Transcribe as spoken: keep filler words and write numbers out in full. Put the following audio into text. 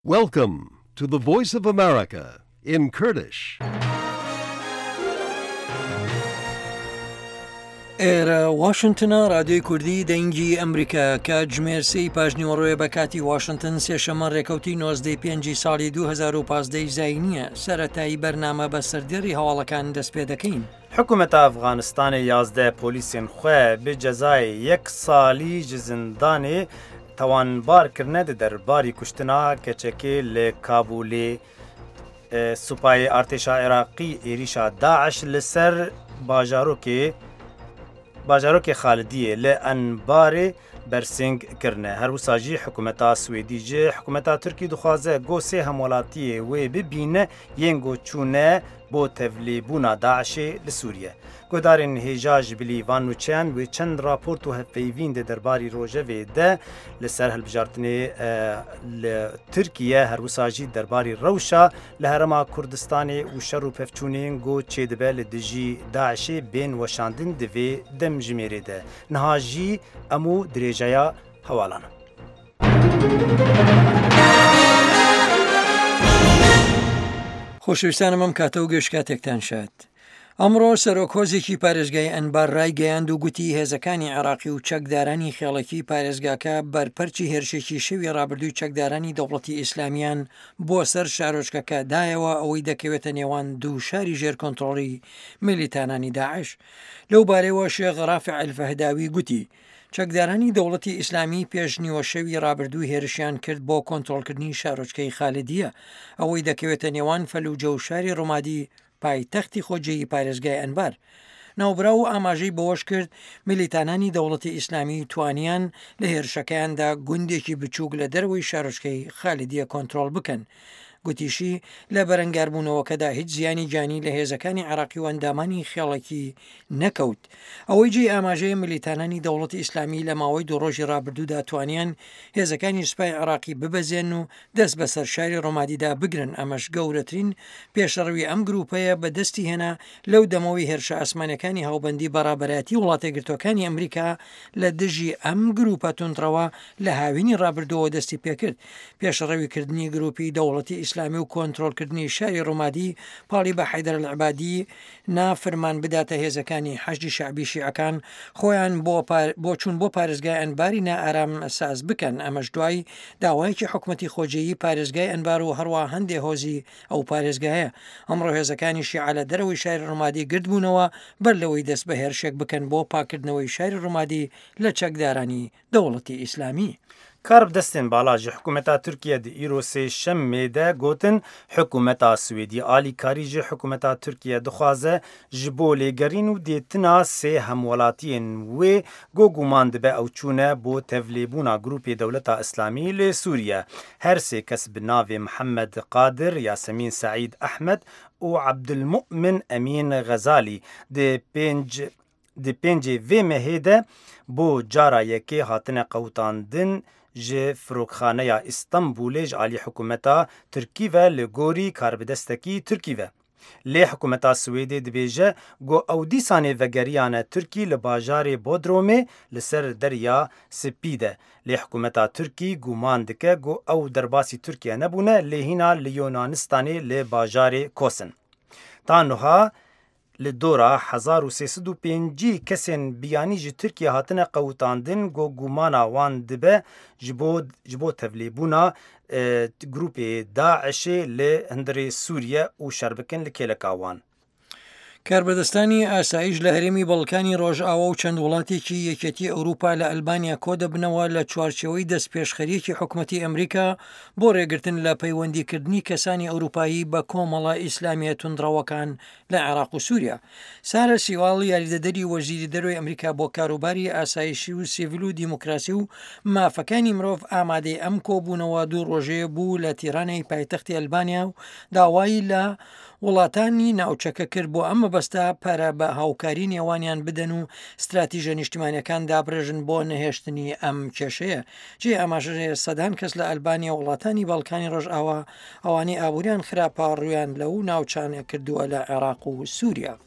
Welcome to the Voice of America in Kurdish. ئێرە واشنگتنە رادیۆی کوردی دەنگی ئەمریکا کە ژمێرسەی پاژنیوەڕۆیە بە کاتی واشنگتن سێشەمە ڕێکەوتی نۆزدەی پێنجی ساڵی دوو هەزار و پانزدە زای نییە سەرەتایی بەرنامە بە سەردێڕی هەواڵەکان دەست پێ دەکەین. حکوومەتە ئەفغانستانی یازدە پۆلیسên xwe bi cezayê yek salî ji zindanê tawanbarkirine di derbarî kuştina keçekê li Kabûlê. Supayê Artêşa Iraqî êrişa Daeş li ser bajarokê bajarokê Xalidiyê li Enbarê bersing kirine. Her wisa jî hikûmeta Swêdî ji hikûmeta Tirkî dixwaze got sê hemwelatiyê wê bibîne yên got çûne bo tevlîbûna Daişê li Sûriye. Guhdarên hêja ji bilîvan û çend wê çend raport û hevpeyvîn di derbarî rojevê de li ser hilbijartinê li Tirkiye her wisa jî derbarî rewşa li Herêma Kurdistanê û şer û pevçûnên got çêdibe li dijî Daişê bên weşandin di vê demjimêrê de. Niha jî emû dirêjeya hewalan. خۆشەویستانم ئەم کاتە و گەشتکاتێکتان شاد. ئەمڕۆ سەرۆکۆزێکی پارێزگای ئەنبار ڕایگەیاند و گوتی هێزەکانی عێراقی و چەکدارانی خێڵەکی پارێزگاکە بەرپەرچی هێرشێکی شەوی ڕابردووی چەکدارانی دەوڵەتی ئیسلامیان بۆ سەر شارۆچکەکە دایەوە ئەوەی دەکەوێتە نێوان دوو شاری ژێر کۆنتڕۆڵی میلیتانانی داعش. لەو بارەوە شێخ ڕافع ئەلفەهداوی گوتی چەکدارانی دەوڵەتی ئیسلامی پێش نیوە شەوی ڕابردووی هێرشیان کرد بۆ کۆنتڕۆڵکردنی شارۆچکەی خالیدیە ئەوەی دەکەوێتە نێوان فەلوجە و شاری ڕۆمادی پایتەختی خۆجێی پارێزگای ئەنبار. ناوبرا و ئاماژەی بەوەش کرد میلیتانانی دەوڵەتی ئیسلامی توانیان لە هێرشەکەیاندا گوندێکی بچووک لە دەروەی شارۆچکەی خالیدیە کۆنتڕۆڵ بکەن. گوتیشی لە بەرەنگاربوونەوەکەدا هیچ زیانی جانی لە هێزەکانی عێراقی و ئەندامانی خێڵەکی نەکەوت. ئەوەی جێ ئاماژەیە میلیتانانی دەوڵەتی ئیسلامی لە ماوەی دوو ڕۆژی ڕابردوودا توانیان هێزەکانی سوپای عێراقی ببەزێن و دەست بەسەر شاری ڕۆمادیدا بگرن. ئەمەش گەورەترین پێشەڕەوی ئەم گروپەیە بەدەستی هێنا لەو دەمەوەی هێرشە ئاسمانەکانی هاوبەندی بەڕابەتی وڵاتە گرتوەکانی ئەمریکا لە دژی ئەم گروپە تونندڕەوە لە هاوینی ڕابردووە دەستی پێکرد. پێشەڕەویکردنی گروپی دەوڵەتی ئیسلامی و کۆنتڕۆلکردنی شاری ڕۆمادی پاڵی بە حەیدەر العبادی نافرمان بداتە هێزەکانی حەشدی شەعبی شیعەکان خۆیان بۆ چوون بۆ پارێزگای ئەنباری نائارام ساز بکەن. ئەمەش دوای داوایەکی حکومەتی خۆجێیی پارێزگای ئەنبار و هەروە هەندێک هۆزی ئەو پارێزگایە. ئەمڕۆ هێزەکانی شیعە لە دەرەوەی شاری ڕۆمادی گردبوونەوە بەر لەوەی دەست بە هێرشێک بکەن بۆ پاکردنەوەی شاری ڕۆمادی لە چەکدارانی دەوڵەتی ئیسلامی. کار بدەستێن بالا ji hikûmeta Tirkiye di îro sê şemê de gotin hikûmeta Swêdî alîkarî ji hikûmeta Tirkiye dixwaze ji bo lêgerîn û dêtina sê hemwelatiyên wê got guman dibe ew çûne bo tevlîbûna grûpê dewleta İslamî lê Sûriye. Her sê kes bi navê Mihemed Qadir, Yasemîn Saîd Ehmed û Abdulmu'min Emîn Ghezalî di pênc di pêncê vê mehê de bo cara yekê hatine qewtandin ji Firokxaneya İstanbulê ji alî hikûmeta Tirkî ve li gorî karbidestekî Tirkî ve. Lê hikûmeta Swêdê dibêje got ew dîsanê vegeriyane Tirkî li bajarê Bodromê li ser derya Spî de. Lê hikûmeta Tirkî guman dike got ew derbasî Tirkiye nebûne lêhîna li Yunanistanê li bajarê Kosin. Ta niha li dora hezar û sê sed û pêncî kesên biyanî ji Tirkiye hatine qewtandin got gumana wan dibe ji bo ji bo tevlîbûna grûpê Daişê li hundirê Sûriye û şerbikin li kêleka wan. کاربەدەستانی ئاسایش لە هەرێمی بەڵکانی ڕۆژئاوا و چەند وڵاتێکی یەکێتی ئەوروپا لە ئەلبانیا کۆ دەبنەوە لە چوارچێوەی دەستپێشخەریەکی حکوومەتی ئەمریکا بۆ ڕێگرتن لە پەیوەندیکردنی کەسانی ئەوروپایی بە کۆمەڵە ئیسلامیە تونندڕەوەکان لە عێراق و سووریا. سارە سیواڵ یاریدەدەری وەزیری دەرۆی ئەمریکا بۆ کاروباری ئاسایشی و سیڤیل و دیموکراسی و مافەکانی مرۆڤ ئامادەی ئەم کۆبوونەوە دوو ڕۆژەیە بوو لە تیرانەی پایتەختی ئەلبانیا و داوایی لە وڵاتانی ناوچەکە کرد بۆ ئەمە بەستا پارە بە هاوکاری نێوانیان بدەن و استراتیژە نیشتیمانیەکان دابڕێژن بۆ نەهێشتنی ئەم کێشەیە. جێ ئاماژەیە سەدان کەس لە ئەلبانیا وڵاتانی باڵکانی ڕۆژئاوا ئەوانەی ئابووریان خراپە ڕویان لەو ناوچانە کردووە لە عێراق و سووریا.